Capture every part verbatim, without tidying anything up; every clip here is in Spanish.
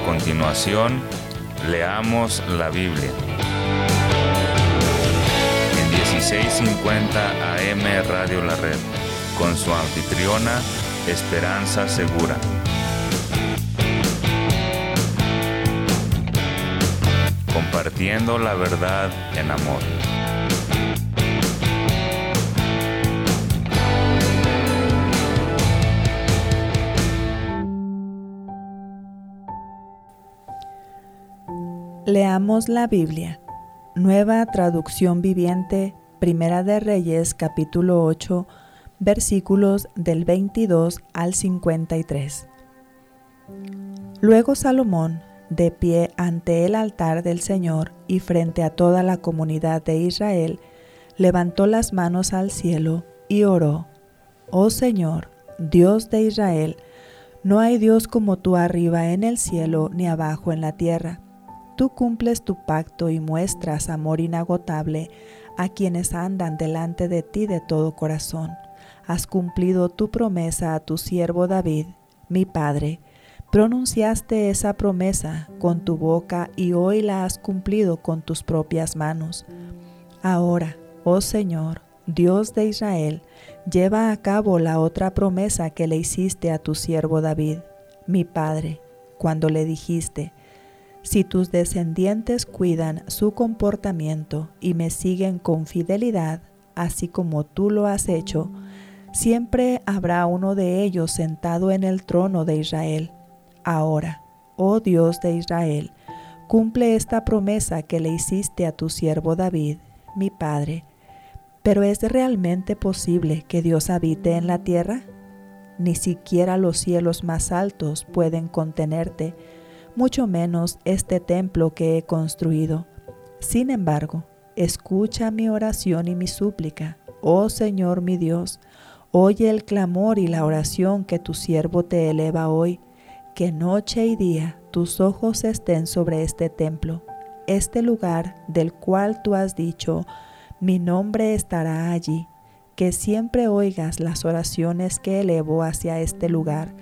A continuación, leamos la Biblia. En dieciséis cincuenta A M Radio La Red, con su anfitriona, Esperanza Segura. Compartiendo la verdad en amor. Leamos la Biblia. Nueva Traducción Viviente, Primera de Reyes, capítulo ocho, versículos del veintidós al cincuenta y tres. Luego Salomón, de pie ante el altar del Señor y frente a toda la comunidad de Israel, levantó las manos al cielo y oró: Oh Señor, Dios de Israel, no hay Dios como tú arriba en el cielo ni abajo en la tierra. Tú cumples tu pacto y muestras amor inagotable a quienes andan delante de ti de todo corazón. Has cumplido tu promesa a tu siervo David, mi padre. Pronunciaste esa promesa con tu boca y hoy la has cumplido con tus propias manos. Ahora, oh Señor, Dios de Israel, lleva a cabo la otra promesa que le hiciste a tu siervo David, mi padre, cuando le dijiste: si tus descendientes cuidan su comportamiento y me siguen con fidelidad, así como tú lo has hecho, siempre habrá uno de ellos sentado en el trono de Israel. Ahora, oh Dios de Israel, cumple esta promesa que le hiciste a tu siervo David, mi padre. ¿Pero es realmente posible que Dios habite en la tierra? Ni siquiera los cielos más altos pueden contenerte, mucho menos este templo que he construido. Sin embargo, escucha mi oración y mi súplica, oh Señor mi Dios. Oye el clamor y la oración que tu siervo te eleva hoy. Que noche y día tus ojos estén sobre este templo, este lugar del cual tú has dicho: mi nombre estará allí. Que siempre oigas las oraciones que elevo hacia este lugar.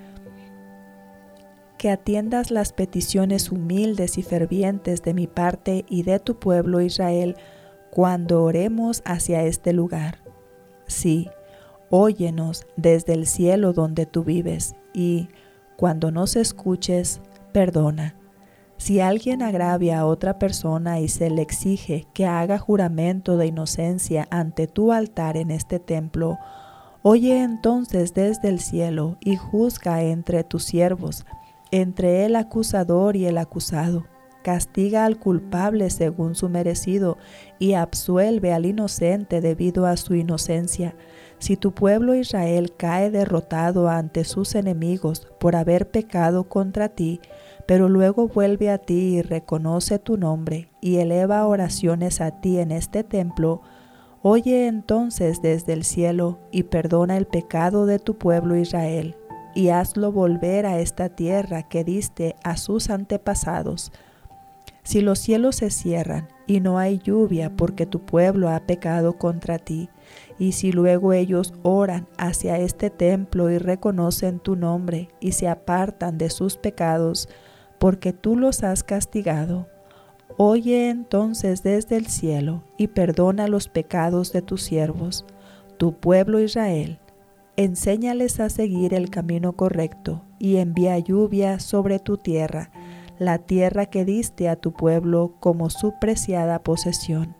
Que atiendas las peticiones humildes y fervientes de mi parte y de tu pueblo Israel cuando oremos hacia este lugar. Sí, óyenos desde el cielo donde tú vives y, cuando nos escuches, perdona. Si alguien agravia a otra persona y se le exige que haga juramento de inocencia ante tu altar en este templo, oye entonces desde el cielo y juzga entre tus siervos, entre el acusador y el acusado. Castiga al culpable según su merecido y absuelve al inocente debido a su inocencia. Si tu pueblo Israel cae derrotado ante sus enemigos por haber pecado contra ti, pero luego vuelve a ti y reconoce tu nombre y eleva oraciones a ti en este templo, oye entonces desde el cielo y perdona el pecado de tu pueblo Israel, y hazlo volver a esta tierra que diste a sus antepasados. Si los cielos se cierran y no hay lluvia porque tu pueblo ha pecado contra ti, y si luego ellos oran hacia este templo y reconocen tu nombre y se apartan de sus pecados porque tú los has castigado, oye entonces desde el cielo y perdona los pecados de tus siervos, tu pueblo Israel. Enséñales a seguir el camino correcto y envía lluvia sobre tu tierra, la tierra que diste a tu pueblo como su preciada posesión.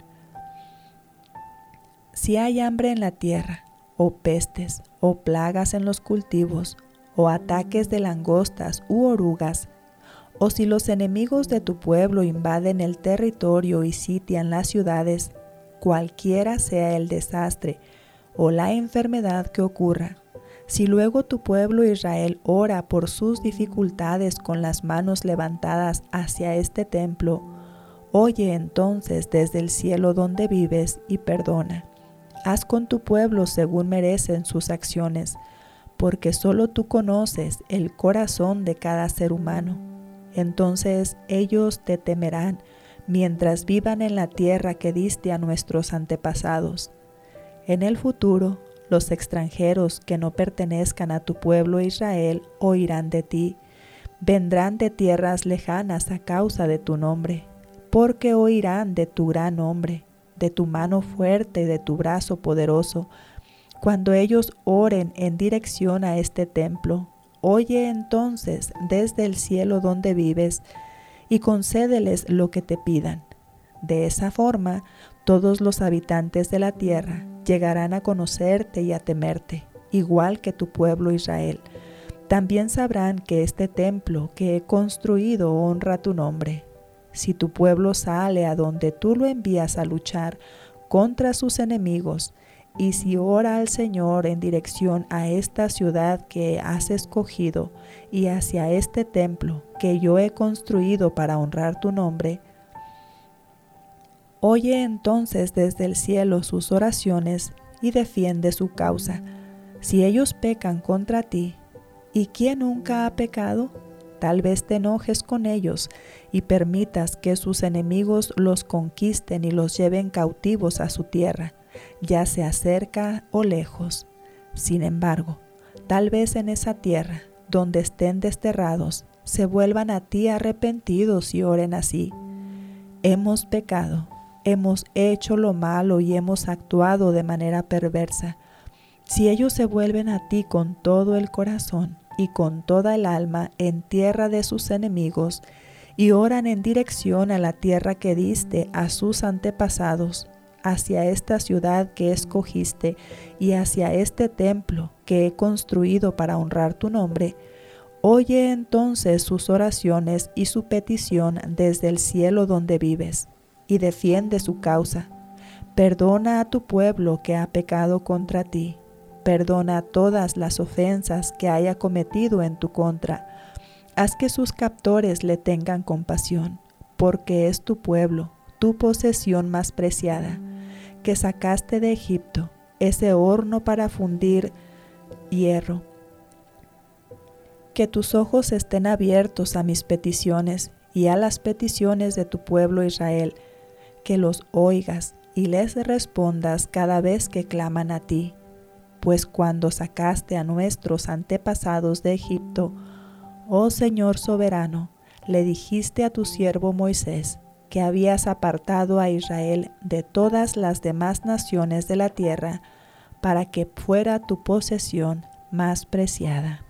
Si hay hambre en la tierra, o pestes, o plagas en los cultivos, o ataques de langostas u orugas, o si los enemigos de tu pueblo invaden el territorio y sitian las ciudades, cualquiera sea el desastre o la enfermedad que ocurra, si luego tu pueblo Israel ora por sus dificultades con las manos levantadas hacia este templo, oye entonces desde el cielo donde vives y perdona. Haz con tu pueblo según merecen sus acciones, porque solo tú conoces el corazón de cada ser humano. Entonces ellos te temerán mientras vivan en la tierra que diste a nuestros antepasados. En el futuro, los extranjeros que no pertenezcan a tu pueblo Israel oirán de ti, Vendrán de tierras lejanas a causa de tu nombre, porque oirán de tu gran nombre, de tu mano fuerte y de tu brazo poderoso. Cuando ellos oren en dirección a este templo, oye entonces desde el cielo donde vives y concédeles lo que te pidan. De esa forma, todos los habitantes de la tierra llegarán a conocerte y a temerte, igual que tu pueblo Israel. También sabrán que este templo que he construido honra tu nombre. Si tu pueblo sale a donde tú lo envías a luchar contra sus enemigos, y si ora al Señor en dirección a esta ciudad que has escogido y hacia este templo que yo he construido para honrar tu nombre, oye entonces desde el cielo sus oraciones y defiende su causa. Si ellos pecan contra ti, ¿y quién nunca ha pecado? Tal vez te enojes con ellos y permitas que sus enemigos los conquisten y los lleven cautivos a su tierra, ya sea cerca o lejos. Sin embargo, tal vez en esa tierra, donde estén desterrados, se vuelvan a ti arrepentidos y oren así: hemos pecado, hemos hecho lo malo y hemos actuado de manera perversa. Si ellos se vuelven a ti con todo el corazón y con toda el alma en tierra de sus enemigos, y oran en dirección a la tierra que diste a sus antepasados, hacia esta ciudad que escogiste y hacia este templo que he construido para honrar tu nombre, oye entonces sus oraciones y su petición desde el cielo donde vives, y defiende su causa. Perdona a tu pueblo que ha pecado contra ti. Perdona todas las ofensas que haya cometido en tu contra. Haz que sus captores le tengan compasión, porque es tu pueblo, tu posesión más preciada, que sacaste de Egipto, ese horno para fundir hierro. Que tus ojos estén abiertos a mis peticiones y a las peticiones de tu pueblo Israel, que los oigas y les respondas cada vez que claman a ti. Pues cuando sacaste a nuestros antepasados de Egipto, oh Señor soberano, le dijiste a tu siervo Moisés que habías apartado a Israel de todas las demás naciones de la tierra para que fuera tu posesión más preciada.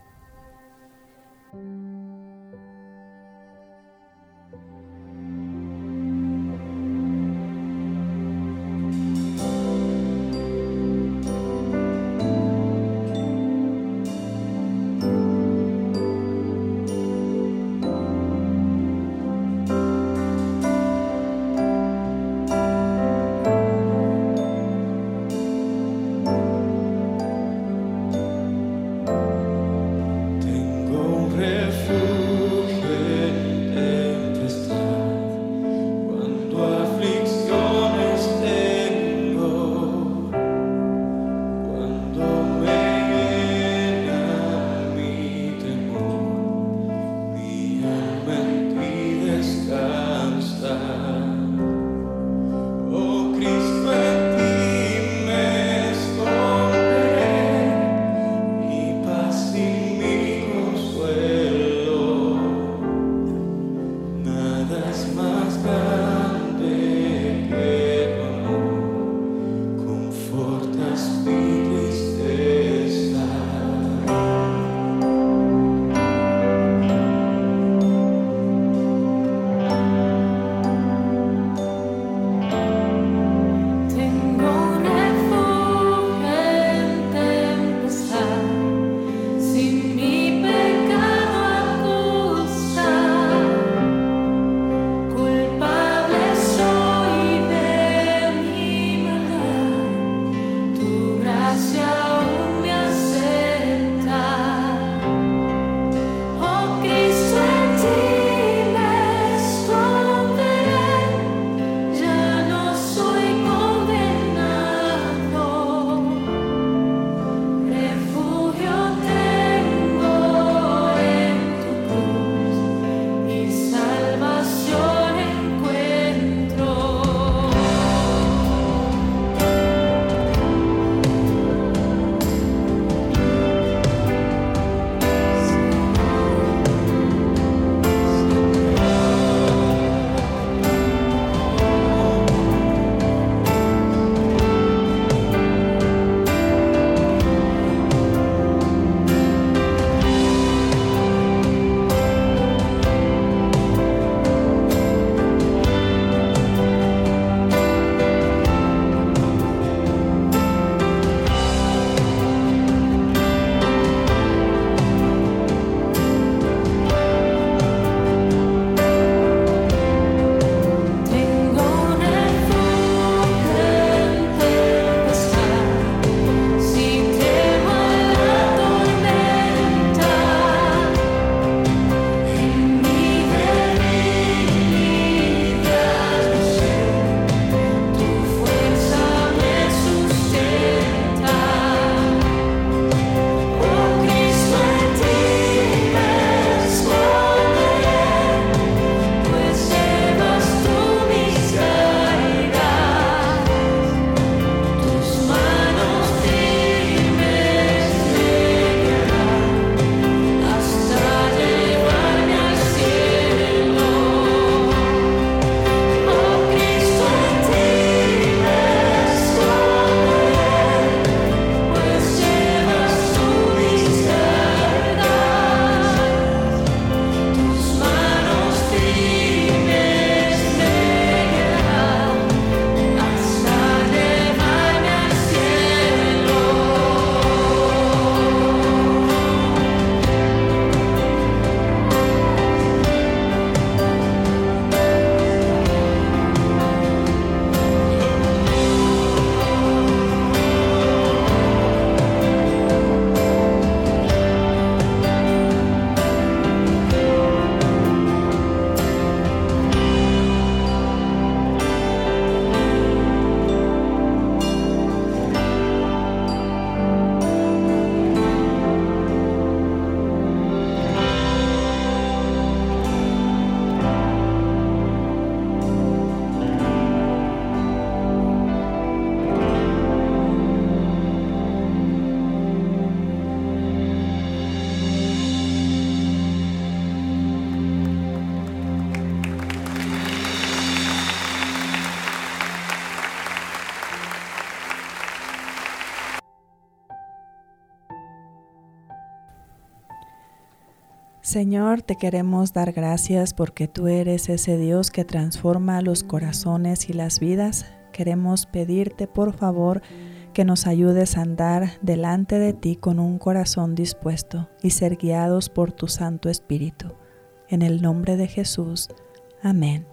Señor, te queremos dar gracias porque tú eres ese Dios que transforma los corazones y las vidas. Queremos pedirte, por favor, que nos ayudes a andar delante de ti con un corazón dispuesto y ser guiados por tu Santo Espíritu. En el nombre de Jesús. Amén.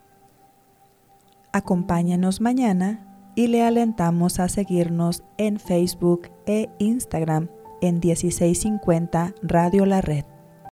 Acompáñanos mañana y le alentamos a seguirnos en Facebook e Instagram en dieciséis cincuenta Radio La Red.